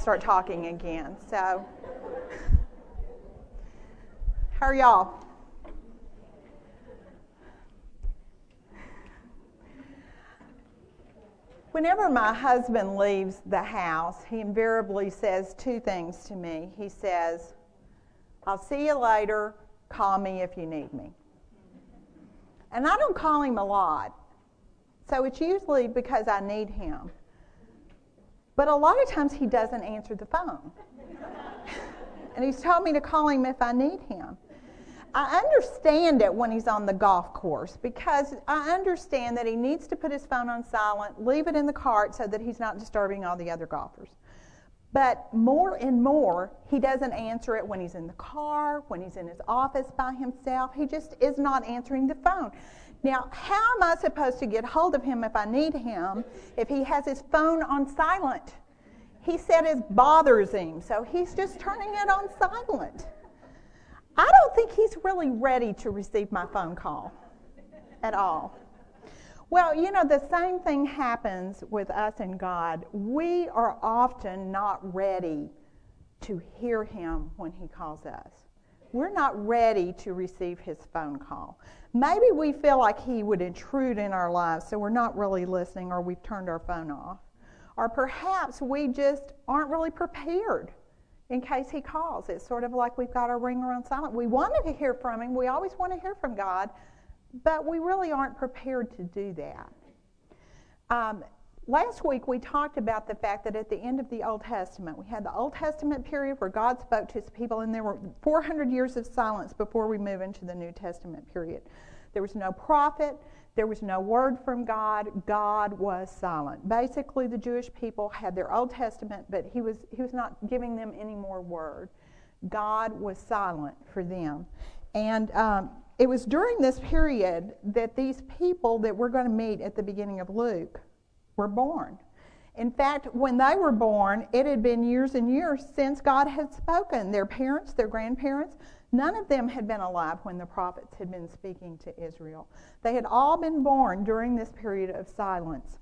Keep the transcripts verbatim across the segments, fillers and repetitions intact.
start talking again. So, how are y'all? Whenever my husband leaves the house, he invariably says two things to me. He says, "I'll see you later, call me if you need me." And I don't call him a lot, so it's usually because I need him. But a lot of times he doesn't answer the phone. And he's told me to call him if I need him. I understand it when he's on the golf course, because I understand that he needs to put his phone on silent, leave it in the cart so that he's not disturbing all the other golfers. But more and more, he doesn't answer it when he's in the car, when he's in his office by himself. He just is not answering the phone. Now, how am I supposed to get hold of him if I need him if he has his phone on silent? He said it bothers him, so he's just turning it on silent. I don't think he's really ready to receive my phone call at all. Well, you know, the same thing happens with us and God. We are often not ready to hear him when he calls us. We're not ready to receive his phone call. Maybe we feel like he would intrude in our lives, so we're not really listening, or we've turned our phone off. Or perhaps we just aren't really prepared in case he calls. It's sort of like we've got our ringer on silent. We wanted to hear from him. We always want to hear from God, but we really aren't prepared to do that. Um, last week we talked about the fact that at the end of the Old Testament, we had the Old Testament period where God spoke to his people, and there were four hundred years of silence before we move into the New Testament period. There was no prophet. There was no word from God. God was silent. Basically, the Jewish people had their Old Testament, but he was he was not giving them any more word. God was silent for them. And um, it was during this period that these people that we're going to meet at the beginning of Luke were born. In fact, when they were born, it had been years and years since God had spoken. Their parents, their grandparents, none of them had been alive when the prophets had been speaking to Israel. They had all been born during this period of silence.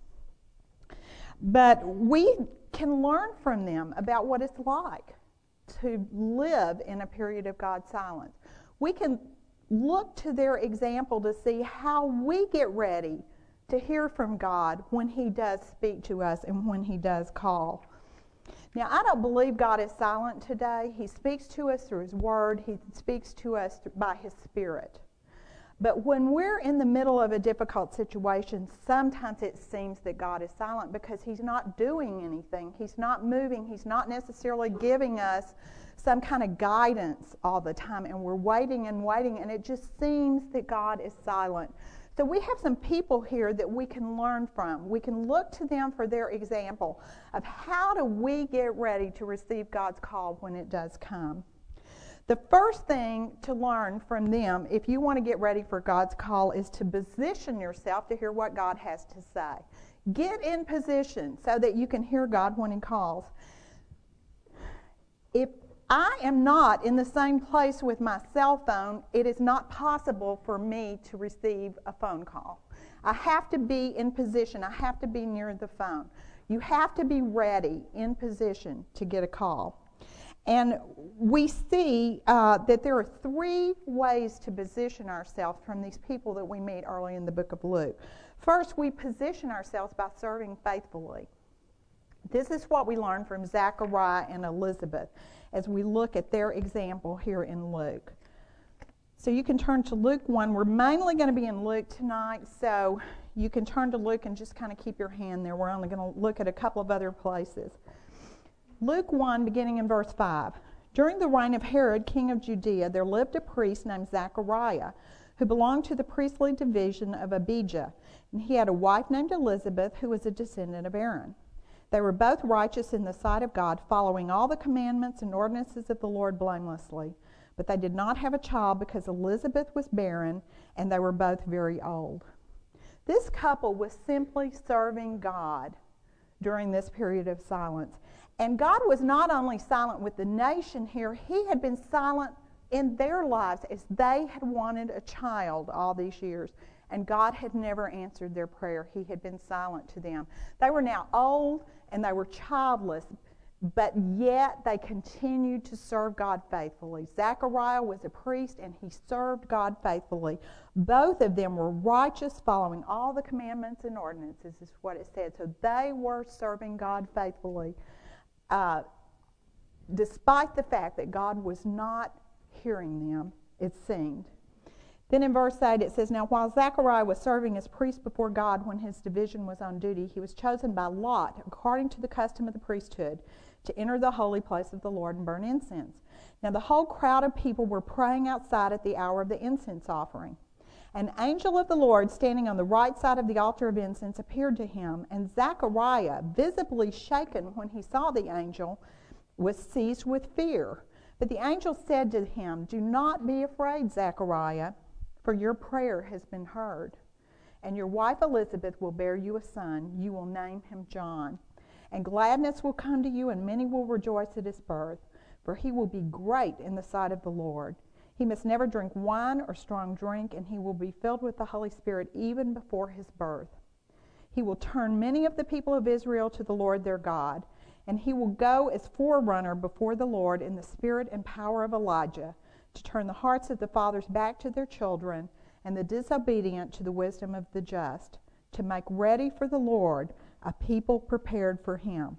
But we can learn from them about what it's like to live in a period of God's silence. We can look to their example to see how we get ready to hear from God when he does speak to us and when he does call. Now, I don't believe God is silent today. He speaks to us through his word. He speaks to us by his Spirit. But when we're in the middle of a difficult situation, sometimes it seems that God is silent because he's not doing anything. He's not moving. He's not necessarily giving us some kind of guidance all the time. And we're waiting and waiting, and it just seems that God is silent. So we have some people here that we can learn from. We can look to them for their example of how do we get ready to receive God's call when it does come. The first thing to learn from them, if you want to get ready for God's call, is to position yourself to hear what God has to say. Get in position so that you can hear God when he calls. If I am not in the same place with my cell phone, it is not possible for me to receive a phone call. I have to be in position. I have to be near the phone. You have to be ready, in position, to get a call. And we see uh, that there are three ways to position ourselves from these people that we meet early in the book of Luke. First, we position ourselves by serving faithfully. This is what we learn from Zachariah and Elizabeth as we look at their example here in Luke. So you can turn to Luke one. We're mainly going to be in Luke tonight, so you can turn to Luke and just kind of keep your hand there. We're only going to look at a couple of other places. Luke one, beginning in verse five. During the reign of Herod, king of Judea, there lived a priest named Zachariah, who belonged to the priestly division of Abijah, and he had a wife named Elizabeth, who was a descendant of Aaron. They were both righteous in the sight of God, following all the commandments and ordinances of the Lord blamelessly. But they did not have a child because Elizabeth was barren, and they were both very old. This couple was simply serving God during this period of silence. And God was not only silent with the nation here, he had been silent in their lives as they had wanted a child all these years. And God had never answered their prayer. He had been silent to them. They were now old and they were childless. but yet they continued to serve God faithfully. Zechariah was a priest, and he served God faithfully. Both of them were righteous, following all the commandments and ordinances, is what it said. So they were serving God faithfully, uh, despite the fact that God was not hearing them, it seemed. Then in verse eight it says, "Now while Zechariah was serving as priest before God when his division was on duty, he was chosen by lot, according to the custom of the priesthood, to enter the holy place of the Lord and burn incense. Now the whole crowd of people were praying outside at the hour of the incense offering. An angel of the Lord, standing on the right side of the altar of incense, appeared to him, and Zechariah, visibly shaken when he saw the angel, was seized with fear. But the angel said to him, 'Do not be afraid, Zechariah, for your prayer has been heard. And your wife Elizabeth will bear you a son. You will name him John. And gladness will come to you, and many will rejoice at his birth, for he will be great in the sight of the Lord. He must never drink wine or strong drink, and he will be filled with the Holy Spirit even before his birth. He will turn many of the people of Israel to the Lord their God, and he will go as forerunner before the Lord in the spirit and power of Elijah, to turn the hearts of the fathers back to their children, and the disobedient to the wisdom of the just, to make ready for the Lord a people prepared for him.'"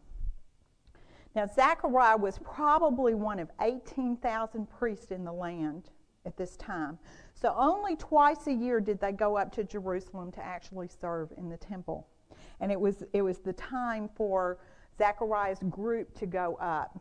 Now, Zechariah was probably one of eighteen thousand priests in the land at this time. So only twice a year did they go up to Jerusalem to actually serve in the temple. And it was, it was the time for Zechariah's group to go up.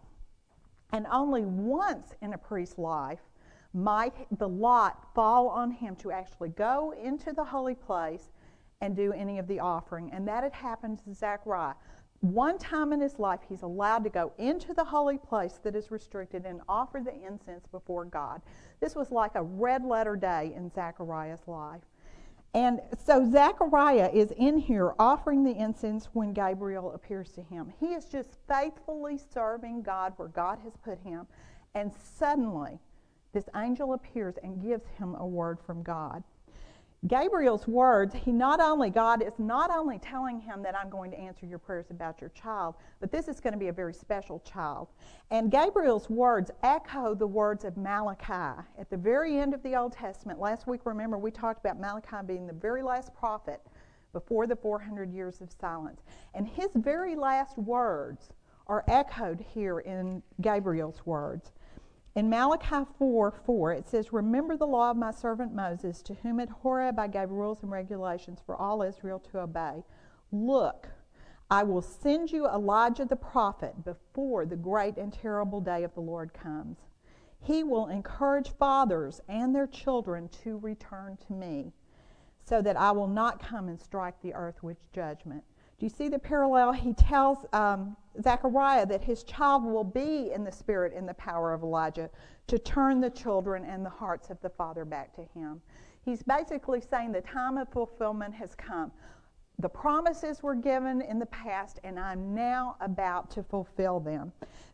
And only once in a priest's life might the lot fall on him to actually go into the holy place and do any of the offering. And that had happened to Zechariah. One time in his life, he's allowed to go into the holy place that is restricted and offer the incense before God. This was like a red letter day in Zechariah's life. And so Zechariah is in here offering the incense when Gabriel appears to him. He is just faithfully serving God where God has put him. And suddenly, this angel appears and gives him a word from God. Gabriel's words, he not only, God is not only telling him that I'm going to answer your prayers about your child, but this is going to be a very special child. And Gabriel's words echo the words of Malachi at the very end of the Old Testament. Last week, remember, we talked about Malachi being the very last prophet before the four hundred years of silence. And his very last words are echoed here in Gabriel's words. In Malachi four four, it says, "Remember the law of my servant Moses, to whom at Horeb I gave rules and regulations for all Israel to obey. Look, I will send you Elijah the prophet before the great and terrible day of the Lord comes. He will encourage fathers and their children to return to me, so that I will not come and strike the earth with judgment." Do you see the parallel? He tells um, Zechariah that his child will be in the spirit and the power of Elijah to turn the children and the hearts of the father back to him. He's basically saying the time of fulfillment has come. The promises were given in the past, and I'm now about to fulfill them.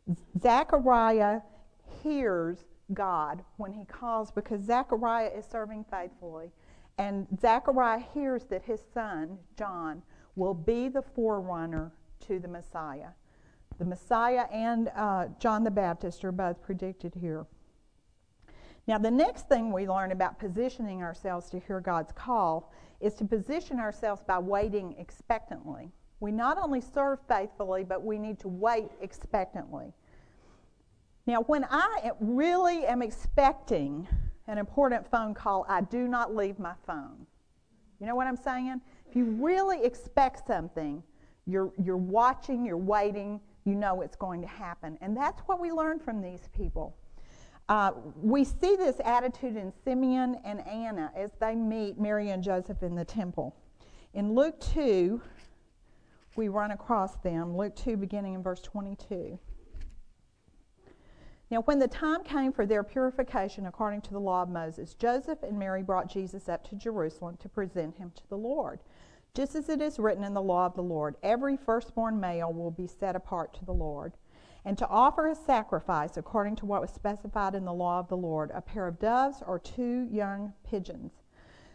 Zechariah hears God when he calls, because Zechariah is serving faithfully. And Zechariah hears that his son, John, will be the forerunner to the Messiah. The Messiah and uh, John the Baptist are both predicted here. Now, the next thing we learn about positioning ourselves to hear God's call is to position ourselves by waiting expectantly. We not only serve faithfully, but we need to wait expectantly. Now, when I really am expecting an important phone call, I do not leave my phone. You know what I'm saying? If you really expect something, you're, you're watching, you're waiting, you know it's going to happen. And that's what we learn from these people. Uh, we see this attitude in Simeon and Anna as they meet Mary and Joseph in the temple. In Luke two, we run across them. Luke two, beginning in verse twenty-two. Now, when the time came for their purification according to the law of Moses, Joseph and Mary brought Jesus up to Jerusalem to present him to the Lord. Just as it is written in the law of the Lord, every firstborn male will be set apart to the Lord. And to offer a sacrifice according to what was specified in the law of the Lord, a pair of doves or two young pigeons.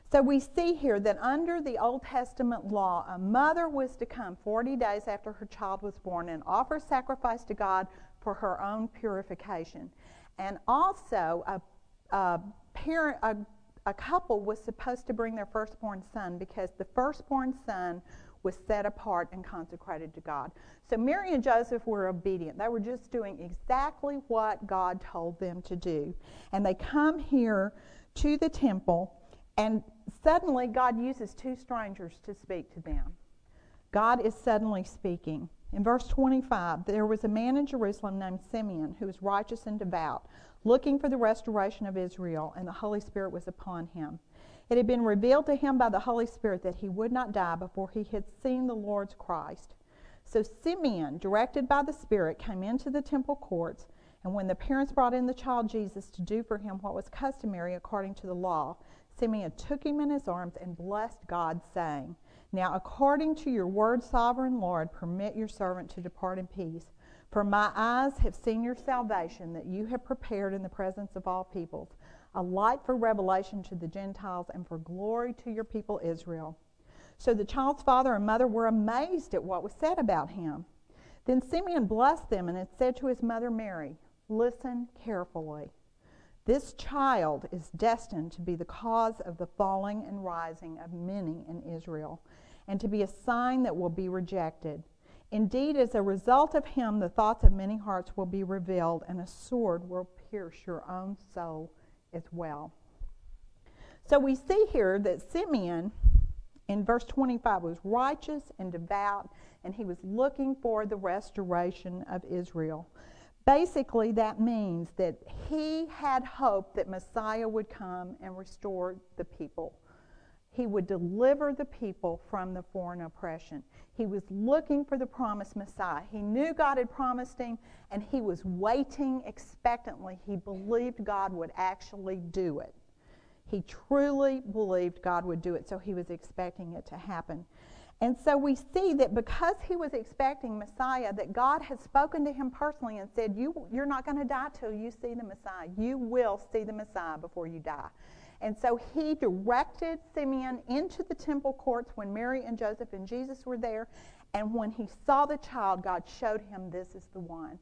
So we see here that under the Old Testament law, a mother was to come forty days after her child was born and offer sacrifice to God for her own purification. And also, a, a parent, a, a couple was supposed to bring their firstborn son because the firstborn son was set apart and consecrated to God. So Mary and Joseph were obedient. They were just doing exactly what God told them to do. And they come here to the temple, and suddenly God uses two strangers to speak to them. God is suddenly speaking. In verse twenty-five, there was a man in Jerusalem named Simeon who was righteous and devout, looking for the restoration of Israel, and the Holy Spirit was upon him. It had been revealed to him by the Holy Spirit that he would not die before he had seen the Lord's Christ. So Simeon, directed by the Spirit, came into the temple courts, and when the parents brought in the child Jesus to do for him what was customary according to the law, Simeon took him in his arms and blessed God, saying, "Now according to your word, sovereign Lord, permit your servant to depart in peace. For my eyes have seen your salvation that you have prepared in the presence of all peoples, a light for revelation to the Gentiles and for glory to your people Israel." So the child's father and mother were amazed at what was said about him. Then Simeon blessed them and had said to his mother Mary, "Listen carefully. This child is destined to be the cause of the falling and rising of many in Israel, and to be a sign that will be rejected. Indeed, as a result of him, the thoughts of many hearts will be revealed, and a sword will pierce your own soul as well." So we see here that Simeon, in verse twenty-five, was righteous and devout, and he was looking for the restoration of Israel. Basically, that means that he had hope that Messiah would come and restore the people. He would deliver the people from the foreign oppression. He was looking for the promised Messiah. He knew God had promised him, and he was waiting expectantly. He believed God would actually do it. He truly believed God would do it, so he was expecting it to happen. And so we see that because he was expecting Messiah, that God had spoken to him personally and said, you, you're not going to die till you see the Messiah. You will see the Messiah before you die. And so he directed Simeon into the temple courts when Mary and Joseph and Jesus were there. And when he saw the child, God showed him, this is the one.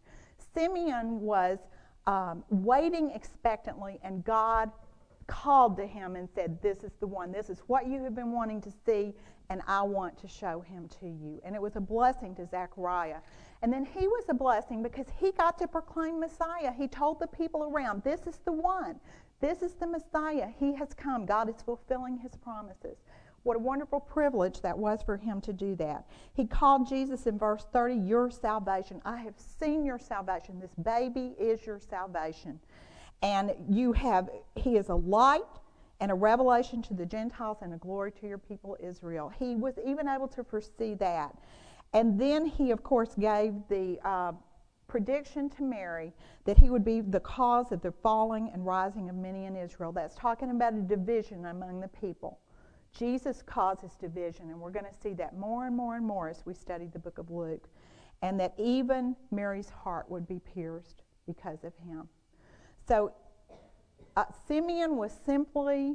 Simeon was um, waiting expectantly, and God called to him and said, this is the one. This is what you have been wanting to see, and I want to show him to you. And it was a blessing to Zechariah. And then he was a blessing because he got to proclaim Messiah. He told the people around, this is the one. This is the Messiah. He has come. God is fulfilling his promises. What a wonderful privilege that was for him to do that. He called Jesus in verse thirty, your salvation. I have seen your salvation. This baby is your salvation. And you have, he is a light and a revelation to the Gentiles and a glory to your people Israel. He was even able to foresee that. And then he, of course, gave the uh, prediction to Mary that he would be the cause of the falling and rising of many in Israel. That's talking about a division among the people. Jesus causes division, and we're going to see that more and more and more as we study the book of Luke. And that even Mary's heart would be pierced because of him. So uh, Simeon was simply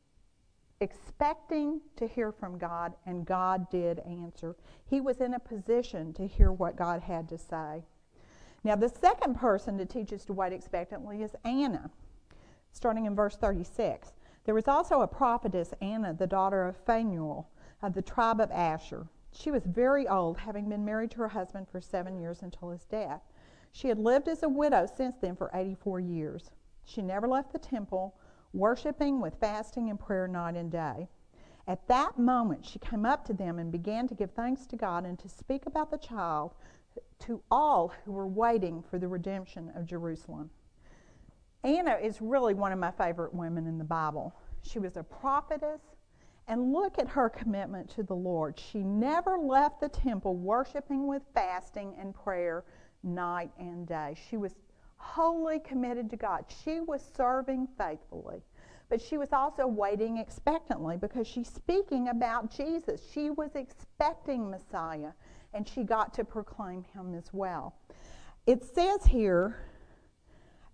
expecting to hear from God, and God did answer. He was in a position to hear what God had to say. Now, the second person to teach us to wait expectantly is Anna, starting in verse thirty-six. There was also a prophetess, Anna, the daughter of Phanuel, of the tribe of Asher. She was very old, having been married to her husband for seven years until his death. She had lived as a widow since then for eighty-four years. She never left the temple, worshiping with fasting and prayer night and day. At that moment, she came up to them and began to give thanks to God and to speak about the child to all who were waiting for the redemption of Jerusalem. Anna is really one of my favorite women in the Bible. She was a prophetess, and look at her commitment to the Lord. She never left the temple worshiping with fasting and prayer night and day. She was wholly committed to God. She was serving faithfully. But she was also waiting expectantly because she's speaking about Jesus. She was expecting Messiah, and she got to proclaim him as well. It says here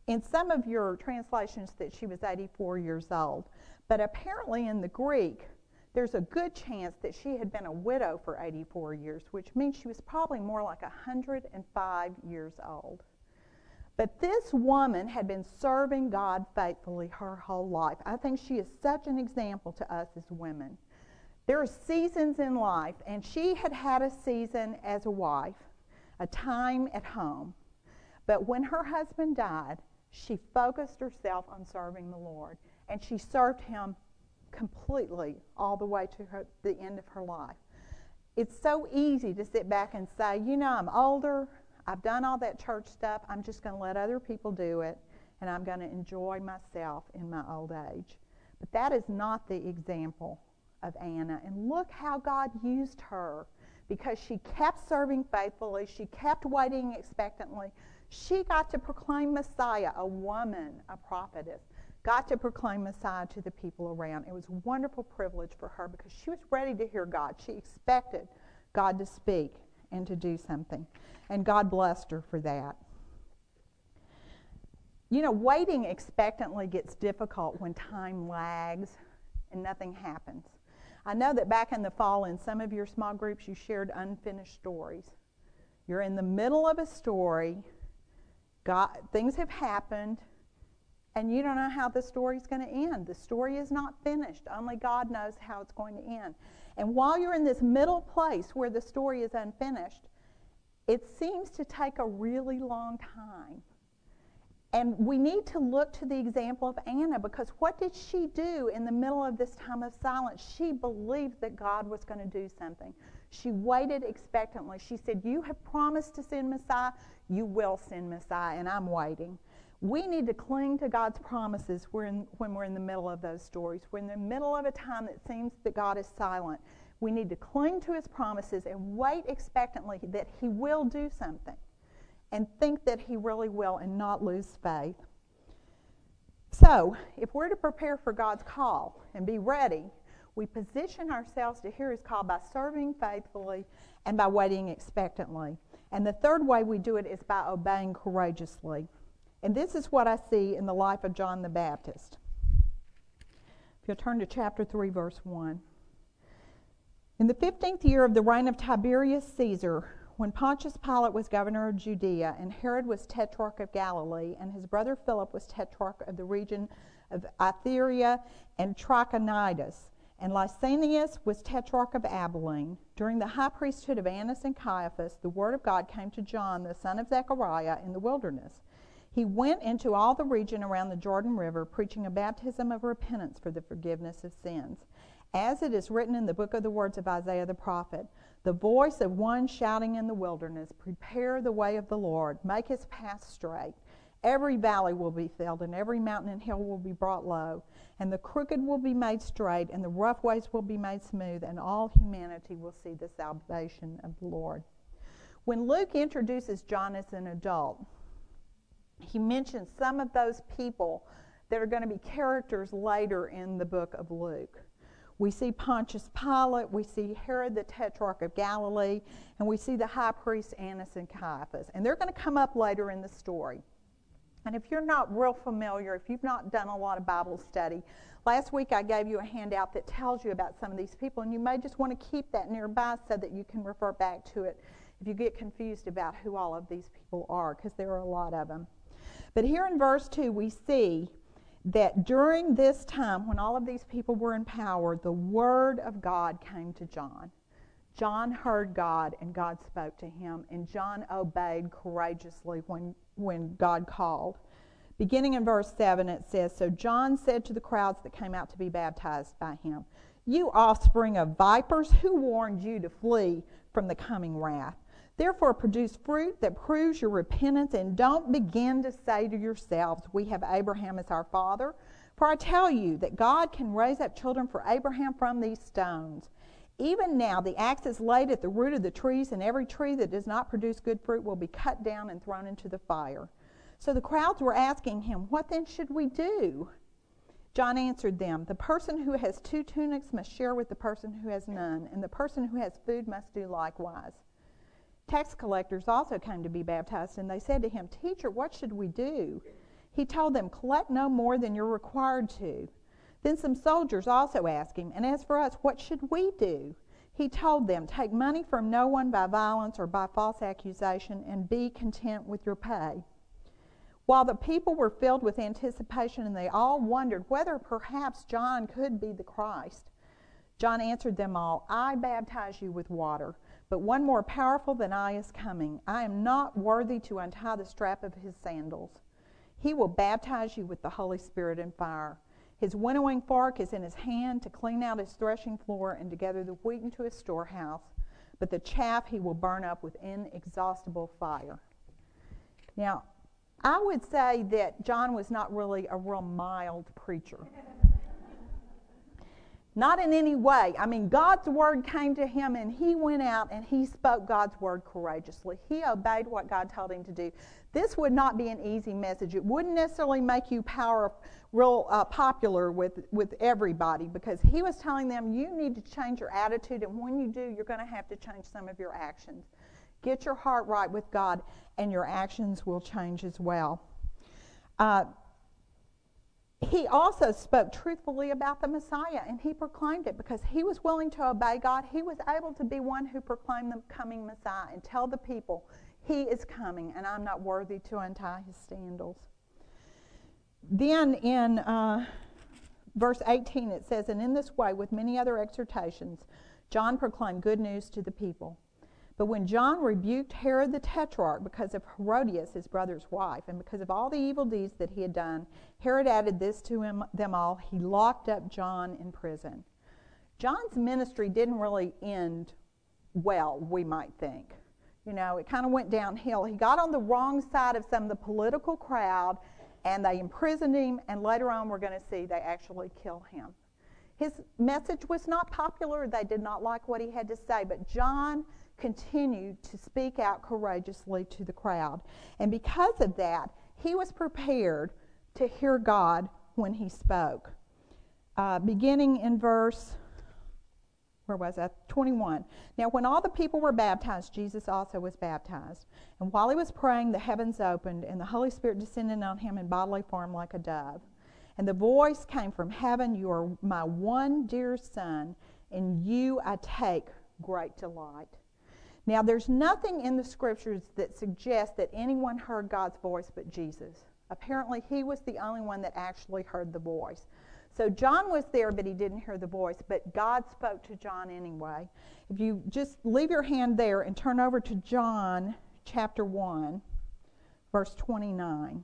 in some of your translations that she was eighty-four years old, but apparently in the Greek, there's a good chance that she had been a widow for eighty-four years, which means she was probably more like one hundred five years old. But this woman had been serving God faithfully her whole life. I think she is such an example to us as women. There are seasons in life, and she had had a season as a wife, a time at home. But when her husband died, she focused herself on serving the Lord, and she served him completely all the way to her, the end of her life. It's so easy to sit back and say, you know, I'm older, I've done all that church stuff, I'm just going to let other people do it, and I'm going to enjoy myself in my old age. But that is not the example of Anna. And look how God used her, because she kept serving faithfully, she kept waiting expectantly. She got to proclaim Messiah, a woman, a prophetess, got to proclaim Messiah to the people around. It was a wonderful privilege for her because she was ready to hear God. She expected God to speak and to do something. And God blessed her for that. You know, waiting expectantly gets difficult when time lags and nothing happens. I know that back in the fall in some of your small groups you shared unfinished stories. You're in the middle of a story, God, things have happened, and you don't know how the story's going to end. The story is not finished. Only God knows how it's going to end. And while you're in this middle place where the story is unfinished, it seems to take a really long time. And we need to look to the example of Anna, because what did she do in the middle of this time of silence? She believed that God was going to do something. She waited expectantly. She said, you have promised to send Messiah, you will send Messiah, and I'm waiting. We need to cling to God's promises when we're in the middle of those stories. We're in the middle of a time that seems that God is silent. We need to cling to his promises and wait expectantly that he will do something, and think that he really will, and not lose faith. So, if we're to prepare for God's call and be ready, we position ourselves to hear his call by serving faithfully and by waiting expectantly. And the third way we do it is by obeying courageously. And this is what I see in the life of John the Baptist. If you'll turn to chapter three, verse one. In the fifteenth year of the reign of Tiberius Caesar, when Pontius Pilate was governor of Judea, and Herod was tetrarch of Galilee, and his brother Philip was tetrarch of the region of Iturea and Trachonitis, and Lysanias was tetrarch of Abilene, during the high priesthood of Annas and Caiaphas, the word of God came to John, the son of Zechariah, in the wilderness. He went into all the region around the Jordan River, preaching a baptism of repentance for the forgiveness of sins. As it is written in the book of the words of Isaiah the prophet, the voice of one shouting in the wilderness, prepare the way of the Lord, make his path straight. Every valley will be filled, and every mountain and hill will be brought low, and the crooked will be made straight, and the rough ways will be made smooth, and all humanity will see the salvation of the Lord. When Luke introduces John as an adult, he mentions some of those people that are going to be characters later in the book of Luke. We see Pontius Pilate, we see Herod the Tetrarch of Galilee, and we see the high priest Annas and Caiaphas. And they're going to come up later in the story. And if you're not real familiar, if you've not done a lot of Bible study, last week I gave you a handout that tells you about some of these people, and you may just want to keep that nearby so that you can refer back to it if you get confused about who all of these people are, because there are a lot of them. But here in verse two, we see that during this time, when all of these people were in power, the word of God came to John. John heard God, and God spoke to him, and John obeyed courageously when, when God called. Beginning in verse seven, it says, So John said to the crowds that came out to be baptized by him, You offspring of vipers, who warned you to flee from the coming wrath? Therefore produce fruit that proves your repentance, and don't begin to say to yourselves, We have Abraham as our father. For I tell you that God can raise up children for Abraham from these stones. Even now the axe is laid at the root of the trees, and every tree that does not produce good fruit will be cut down and thrown into the fire. So the crowds were asking him, What then should we do? John answered them, The person who has two tunics must share with the person who has none, and the person who has food must do likewise. Tax collectors also came to be baptized, and they said to him, Teacher, what should we do? He told them, "Collect no more than you're required to." Then some soldiers also asked him, "And as for us, what should we do?" He told them, "Take money from no one by violence or by false accusation, and be content with your pay." While the people were filled with anticipation, and they all wondered whether perhaps John could be the Christ, John answered them all, "I baptize you with water, but one more powerful than I is coming. I am not worthy to untie the strap of his sandals. He will baptize you with the Holy Spirit and fire. His winnowing fork is in his hand to clean out his threshing floor and to gather the wheat into his storehouse, but the chaff he will burn up with inexhaustible fire." Now, I would say that John was not really a real mild preacher. Not in any way. I mean, God's word came to him, and he went out and he spoke God's word courageously. He obeyed what God told him to do. This would not be an easy message. It wouldn't necessarily make you power, real uh, popular with, with everybody, because he was telling them, you need to change your attitude, and when you do, you're going to have to change some of your actions. Get your heart right with God, and your actions will change as well. Uh, He also spoke truthfully about the Messiah, and he proclaimed it because he was willing to obey God. He was able to be one who proclaimed the coming Messiah and tell the people, he is coming, and I'm not worthy to untie his sandals. Then in uh, verse eighteen it says, "And in this way, with many other exhortations, John proclaimed good news to the people. But when John rebuked Herod the Tetrarch because of Herodias, his brother's wife, and because of all the evil deeds that he had done, Herod added this to him, them all: he locked up John in prison." John's ministry didn't really end well, we might think. You know, it kind of went downhill. He got on the wrong side of some of the political crowd, and they imprisoned him, and later on we're going to see they actually kill him. His message was not popular. They did not like what he had to say, but John continued to speak out courageously to the crowd. And because of that, he was prepared to hear God when he spoke. Uh, beginning in verse, where was that? twenty-one. "Now when all the people were baptized, Jesus also was baptized. And while he was praying, the heavens opened, and the Holy Spirit descended on him in bodily form like a dove. And the voice came from heaven, 'You are my one dear Son, in you I take great delight.'" Now, there's nothing in the Scriptures that suggests that anyone heard God's voice but Jesus. Apparently, he was the only one that actually heard the voice. So John was there, but he didn't hear the voice, but God spoke to John anyway. If you just leave your hand there and turn over to John chapter one, verse twenty-nine.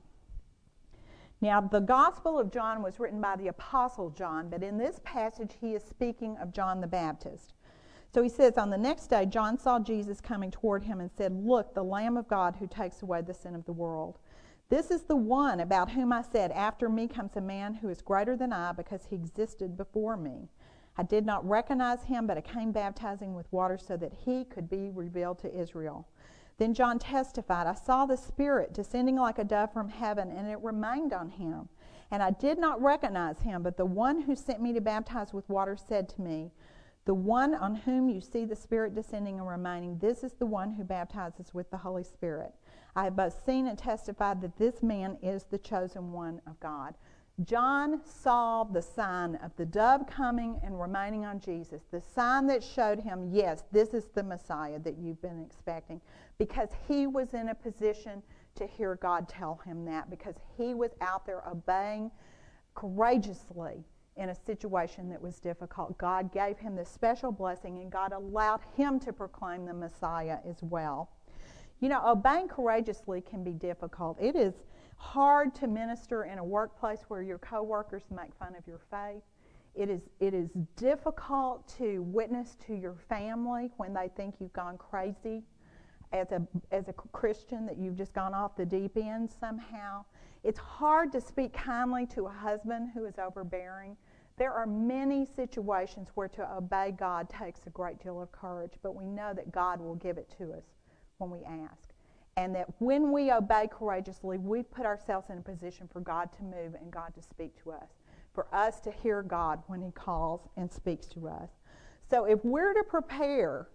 Now, the Gospel of John was written by the Apostle John, but in this passage, he is speaking of John the Baptist. So he says, "On the next day, John saw Jesus coming toward him and said, 'Look, the Lamb of God who takes away the sin of the world. This is the one about whom I said, after me comes a man who is greater than I, because he existed before me. I did not recognize him, but I came baptizing with water so that he could be revealed to Israel.' Then John testified, 'I saw the Spirit descending like a dove from heaven, and it remained on him. And I did not recognize him, but the one who sent me to baptize with water said to me, the one on whom you see the Spirit descending and remaining, this is the one who baptizes with the Holy Spirit. I have both seen and testified that this man is the chosen one of God.'" John saw the sign of the dove coming and remaining on Jesus, the sign that showed him, yes, this is the Messiah that you've been expecting, because he was in a position to hear God tell him that, because he was out there obeying courageously in a situation that was difficult. God gave him this special blessing, and God allowed him to proclaim the Messiah as well. You know, obeying courageously can be difficult. It is hard to minister in a workplace where your coworkers make fun of your faith. It is, it is difficult to witness to your family when they think you've gone crazy as a, as a Christian, that you've just gone off the deep end somehow. It's hard to speak kindly to a husband who is overbearing. There are many situations where to obey God takes a great deal of courage, but we know that God will give it to us when we ask. And that when we obey courageously, we put ourselves in a position for God to move and God to speak to us, for us to hear God when he calls and speaks to us. So if we're to prepare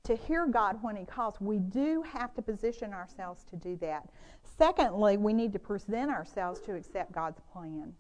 to hear God when he calls, we do have to position ourselves to do that. Secondly, we need to present ourselves to accept God's plan.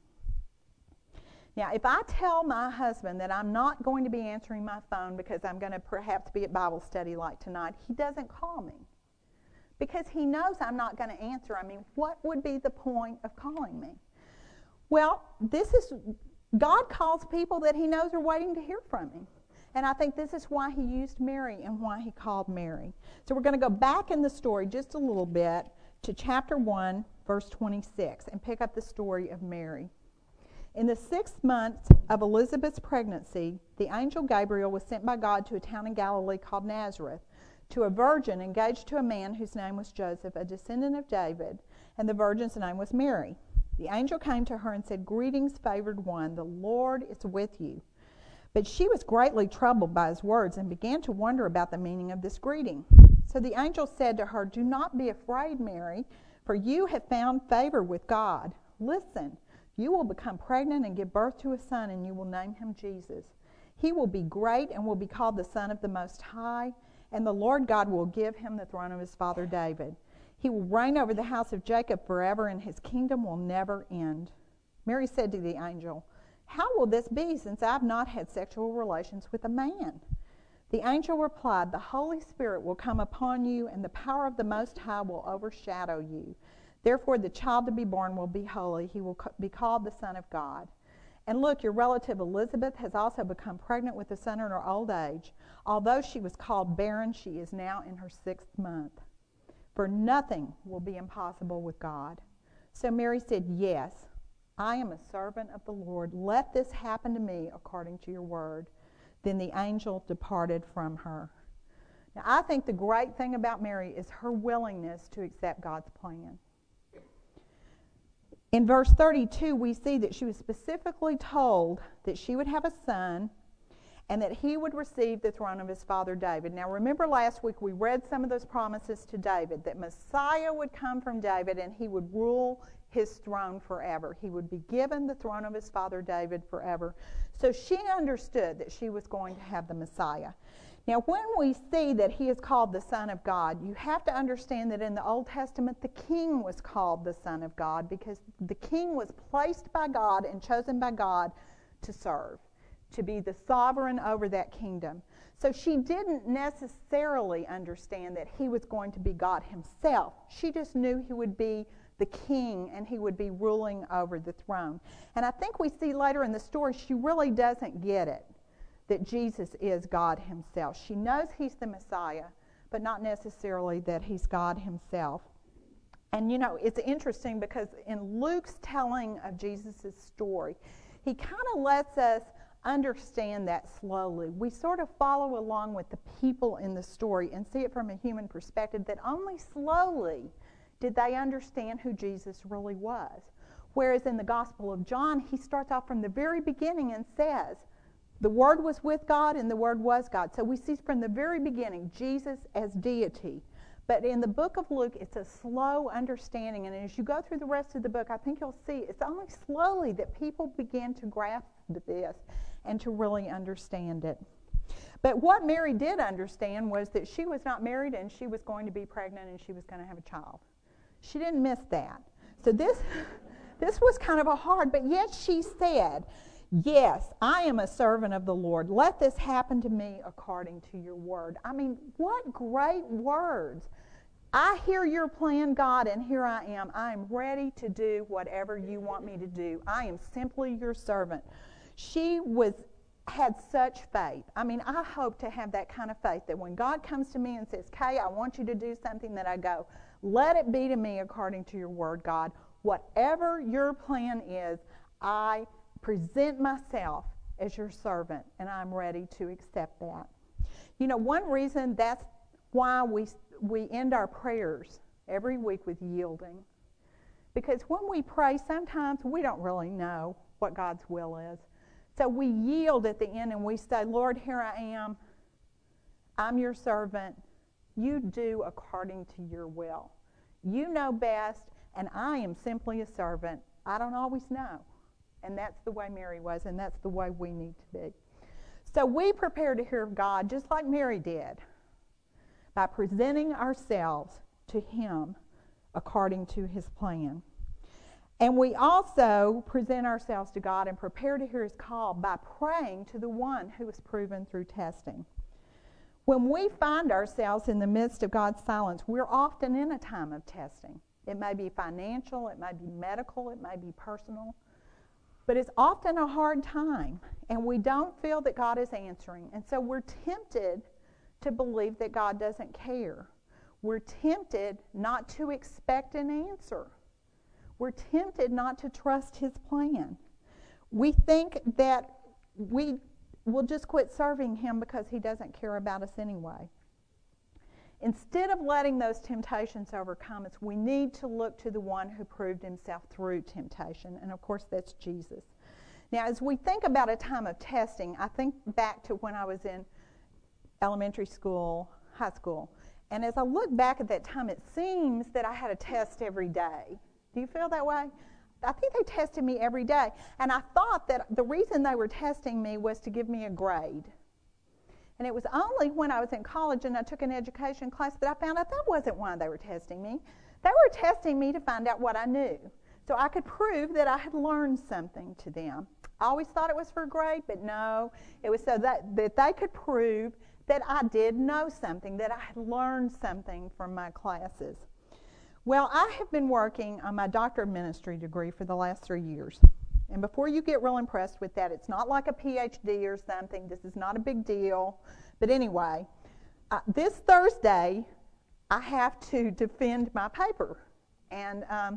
Now, if I tell my husband that I'm not going to be answering my phone because I'm going to perhaps be at Bible study like tonight, he doesn't call me because he knows I'm not going to answer. I mean, what would be the point of calling me? Well, this is, God calls people that he knows are waiting to hear from him. And I think this is why he used Mary and why he called Mary. So we're going to go back in the story just a little bit to chapter one, verse twenty-six, and pick up the story of Mary. In the sixth month of Elizabeth's pregnancy, the angel Gabriel was sent by God to a town in Galilee called Nazareth, to a virgin engaged to a man whose name was Joseph, a descendant of David, and the virgin's name was Mary. The angel came to her and said, "Greetings, favored one, the Lord is with you." But she was greatly troubled by his words and began to wonder about the meaning of this greeting. So the angel said to her, "Do not be afraid, Mary, for you have found favor with God. Listen, you will become pregnant and give birth to a son, and you will name him Jesus. He will be great and will be called the Son of the Most High, and the Lord God will give him the throne of his father David. He will reign over the house of Jacob forever, and his kingdom will never end." Mary said to the angel, "How will this be, since I have not had sexual relations with a man?" The angel replied, "The Holy Spirit will come upon you, and the power of the Most High will overshadow you. Therefore, the child to be born will be holy. He will be called the Son of God. And look, your relative Elizabeth has also become pregnant with a son in her old age. Although she was called barren, she is now in her sixth month. For nothing will be impossible with God." So Mary said, "Yes, I am a servant of the Lord. Let this happen to me according to your word." Then the angel departed from her. Now, I think the great thing about Mary is her willingness to accept God's plan. In verse thirty-two, we see that she was specifically told that she would have a son and that he would receive the throne of his father David. Now, remember last week we read some of those promises to David, that Messiah would come from David and he would rule his throne forever. He would be given the throne of his father David forever. So she understood that she was going to have the Messiah. Now, when we see that he is called the Son of God, you have to understand that in the Old Testament, the king was called the Son of God because the king was placed by God and chosen by God to serve, to be the sovereign over that kingdom. So she didn't necessarily understand that he was going to be God himself. She just knew he would be the king and he would be ruling over the throne. And I think we see later in the story she really doesn't get it, that Jesus is God himself. She knows he's the Messiah, but not necessarily that he's God himself. And you know, it's interesting because in Luke's telling of Jesus' story, he kind of lets us understand that slowly. We sort of follow along with the people in the story and see it from a human perspective, that only slowly did they understand who Jesus really was. Whereas in the Gospel of John, he starts off from the very beginning and says, the Word was with God and the Word was God. So we see from the very beginning Jesus as deity. But in the book of Luke, it's a slow understanding. And as you go through the rest of the book, I think you'll see it's only slowly that people begin to grasp this and to really understand it. But what Mary did understand was that she was not married and she was going to be pregnant and she was going to have a child. She didn't miss that. So this, this was kind of a hard, but yet she said, "Yes, I am a servant of the Lord. Let this happen to me according to your word." I mean, what great words. I hear your plan, God, and here I am. I am ready to do whatever you want me to do. I am simply your servant. She was had such faith. I mean, I hope to have that kind of faith that when God comes to me and says, "Kay, I want you to do something," that I go, "Let it be to me according to your word, God. Whatever your plan is, I present myself as your servant, and I'm ready to accept that." You know, one reason that's why we we end our prayers every week with yielding. Because when we pray, sometimes we don't really know what God's will is. So we yield at the end and we say, "Lord, here I am. I'm your servant. You do according to your will. You know best, and I am simply a servant. I don't always know." And that's the way Mary was, and that's the way we need to be. So we prepare to hear God just like Mary did. by presenting ourselves to Him according to His plan. And we also present ourselves to God and prepare to hear His call by praying to the one who is proven through testing. When we find ourselves in the midst of God's silence, we're often in a time of testing. It may be financial, it may be medical, it may be personal. But it's often a hard time, and we don't feel that God is answering. And so we're tempted to believe that God doesn't care. We're tempted not to expect an answer. We're tempted not to trust His plan. We think that we will just quit serving Him because He doesn't care about us anyway. Instead of letting those temptations overcome us, we need to look to the one who proved Himself through temptation, and of course that's Jesus. Now, as we think about a time of testing, I think back to when I was in elementary school, high school, and as I look back at that time, it seems that I had a test every day. Do you feel that way? I think they tested me every day, and I thought that the reason they were testing me was to give me a grade. And it was only when I was in college and I took an education class that I found out that wasn't why they were testing me. They were testing me to find out what I knew, so I could prove that I had learned something to them. I always thought it was for a grade, but no, it was so that, that they could prove that I did know something, that I had learned something from my classes. Well, I have been working on my Doctor of Ministry degree for the last three years. And before you get real impressed with that, it's not like a P H D or something. This is not a big deal. But anyway, uh, this Thursday, I have to defend my paper. And um,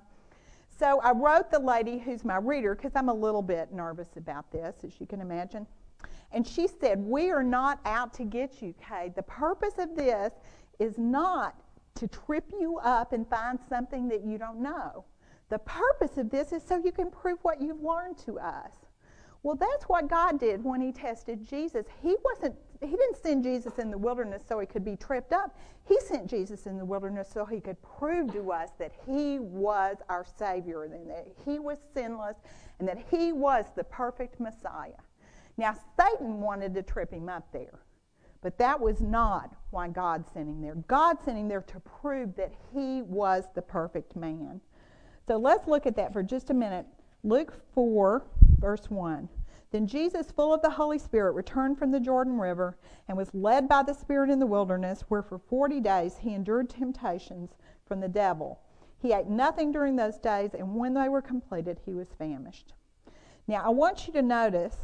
so I wrote the lady who's my reader, because I'm a little bit nervous about this, as you can imagine. And she said, "We are not out to get you, Kay. The purpose of this is not to trip you up and find something that you don't know. The purpose of this is so you can prove what you've learned to us." Well, that's what God did when He tested Jesus. He wasn't, He didn't send Jesus in the wilderness so He could be tripped up. He sent Jesus in the wilderness so He could prove to us that He was our Savior, and that He was sinless, and that He was the perfect Messiah. Now, Satan wanted to trip Him up there, but that was not why God sent Him there. God sent Him there to prove that He was the perfect man. So let's look at that for just a minute. Luke four, verse one. "Then Jesus, full of the Holy Spirit, returned from the Jordan River and was led by the Spirit in the wilderness, where for forty days He endured temptations from the devil. He ate nothing during those days, and when they were completed, He was famished." Now, I want you to notice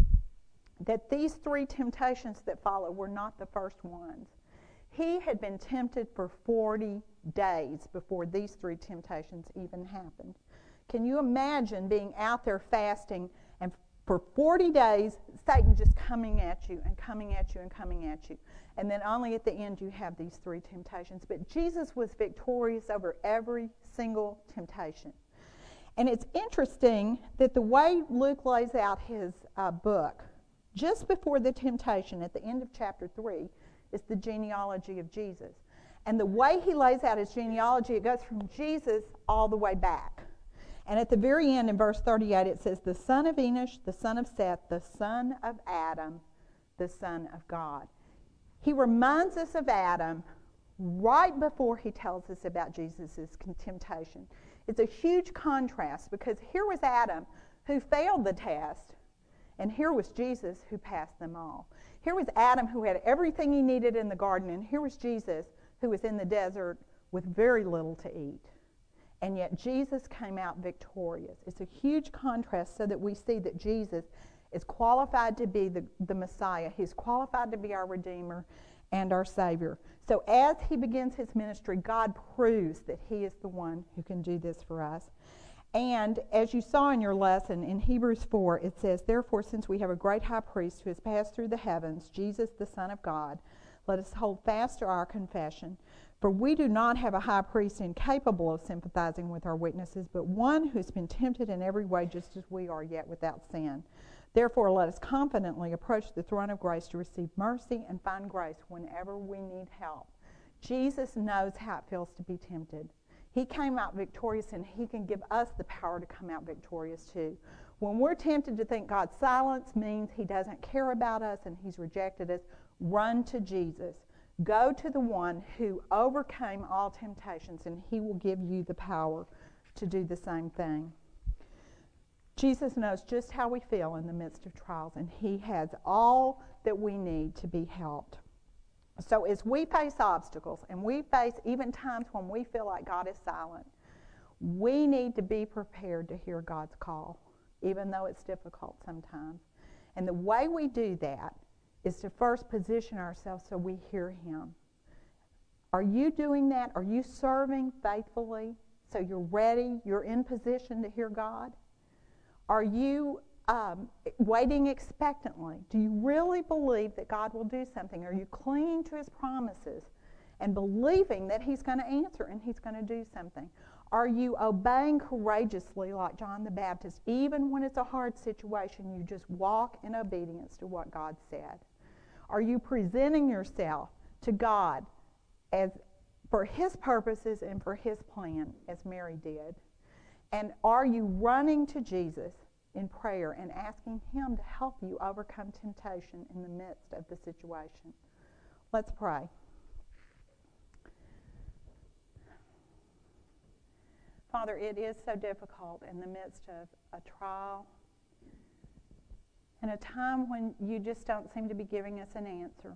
that these three temptations that follow were not the first ones. He had been tempted for forty days before these three temptations even happened. Can you imagine being out there fasting and for forty days, Satan just coming at you and coming at you and coming at you. And then only at the end you have these three temptations. But Jesus was victorious over every single temptation. And it's interesting that the way Luke lays out his uh, book, just before the temptation, at the end of chapter three, is the genealogy of Jesus. And the way he lays out his genealogy, it goes from Jesus all the way back. And at the very end, in verse thirty-eight, it says, "The son of Enosh, the son of Seth, the son of Adam, the son of God." He reminds us of Adam right before he tells us about Jesus' temptation. It's a huge contrast, because here was Adam who failed the test, and here was Jesus who passed them all. Here was Adam who had everything he needed in the garden, and here was Jesus who was in the desert with very little to eat. And yet Jesus came out victorious. It's a huge contrast, so that we see that Jesus is qualified to be the, the Messiah. He's qualified to be our Redeemer and our Savior. So as he begins his ministry, God proves that he is the one who can do this for us. And as you saw in your lesson, in Hebrews four, it says, "Therefore, since we have a great high priest who has passed through the heavens, Jesus, the Son of God, let us hold fast to our confession. For we do not have a high priest incapable of sympathizing with our weaknesses, but one who has been tempted in every way just as we are, yet without sin. Therefore, let us confidently approach the throne of grace to receive mercy and find grace whenever we need help." Jesus knows how it feels to be tempted. He came out victorious, and he can give us the power to come out victorious too. When we're tempted to think God's silence means he doesn't care about us and he's rejected us, run to Jesus. Go to the one who overcame all temptations, and he will give you the power to do the same thing. Jesus knows just how we feel in the midst of trials, and he has all that we need to be helped. So as we face obstacles, and we face even times when we feel like God is silent, we need to be prepared to hear God's call, even though it's difficult sometimes. And the way we do that is to first position ourselves so we hear him. Are you doing that? Are you serving faithfully so you're ready, you're in position to hear God? Are you um, waiting expectantly? Do you really believe that God will do something? Are you clinging to his promises and believing that he's going to answer and he's going to do something? Are you obeying courageously like John the Baptist, even when it's a hard situation, you just walk in obedience to what God said? Are you presenting yourself to God as for his purposes and for his plan, as Mary did? And are you running to Jesus in prayer and asking him to help you overcome temptation in the midst of the situation? Let's pray. Father, it is so difficult in the midst of a trial and a time when you just don't seem to be giving us an answer.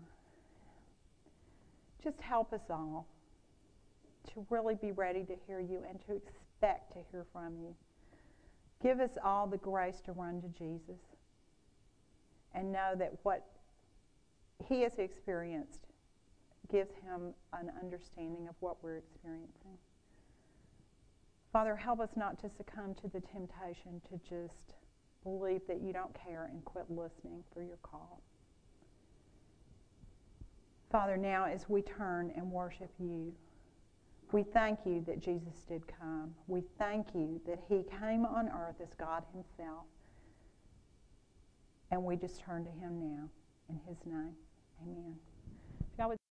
Just help us all to really be ready to hear you and to expect to hear from you. Give us all the grace to run to Jesus and know that what he has experienced gives him an understanding of what we're experiencing. Father, help us not to succumb to the temptation to just believe that you don't care and quit listening for your call. Father, now as we turn and worship you, we thank you that Jesus did come. We thank you that he came on earth as God himself. And we just turn to him now. In his name, amen.